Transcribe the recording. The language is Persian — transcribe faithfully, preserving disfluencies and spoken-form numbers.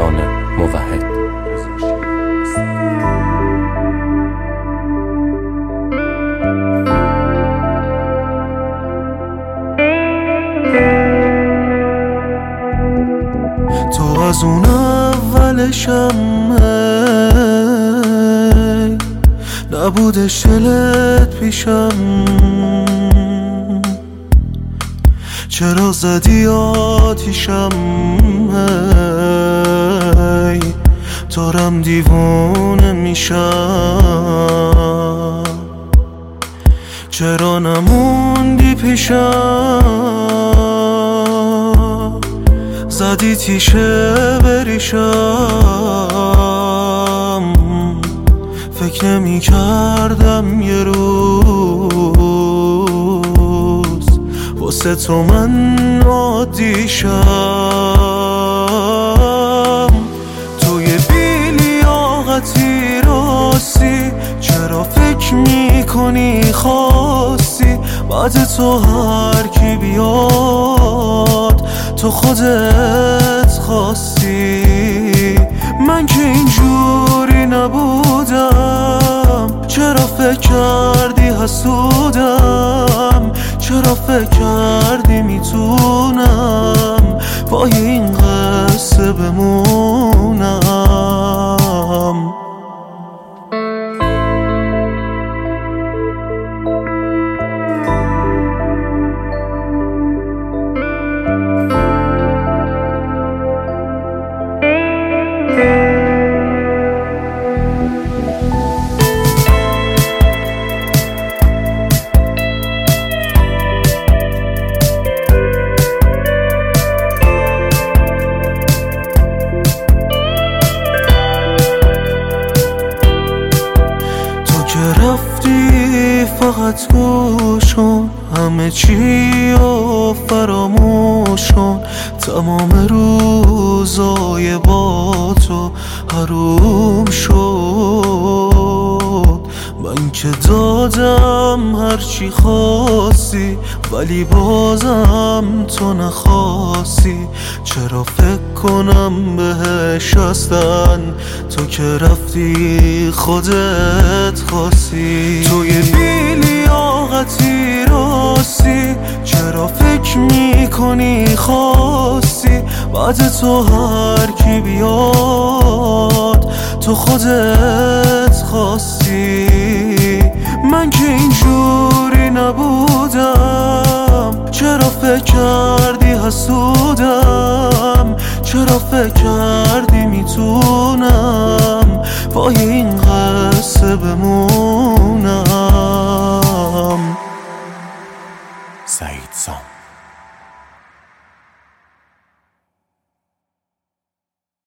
شیران موحد. تو از اون اولشم نبودش دلت پیشم، چرا زدی آتیشم؟ ای دارم دیوونه میشم، چرا نموندی پیشم؟ زدی تیشه بریشم، فکر نمی کردم یه روز واسه تو من عادی شم. توی بی‌لیاقتی راستی، چرا فکر میکنی خواستی بعد تو هر کی بیاد تو خودت خواستی؟ من که اینجوری نبودم، چرا فکر کردی حسودم؟ چرا فکر کردی میتونم پای این قصه بمونم؟ رفتی فقط گوشون همه چی و فراموشون، تمام روزای با تو حروم شد. من که دادم هرچی خواستی ولی بازم تو نخواستی، چرا فکر کنم بهش اصلا؟ تو که رفتی خودت خواستی. توی بی‌لیاقتی راستی، چرا فکر میکنی خواستی بعد تو هر کی بیاد تو خودت خواستی؟ من که اینجوری نبودم، چرا فکر کردی حسودم؟ چرا فکر کردی میتونم پای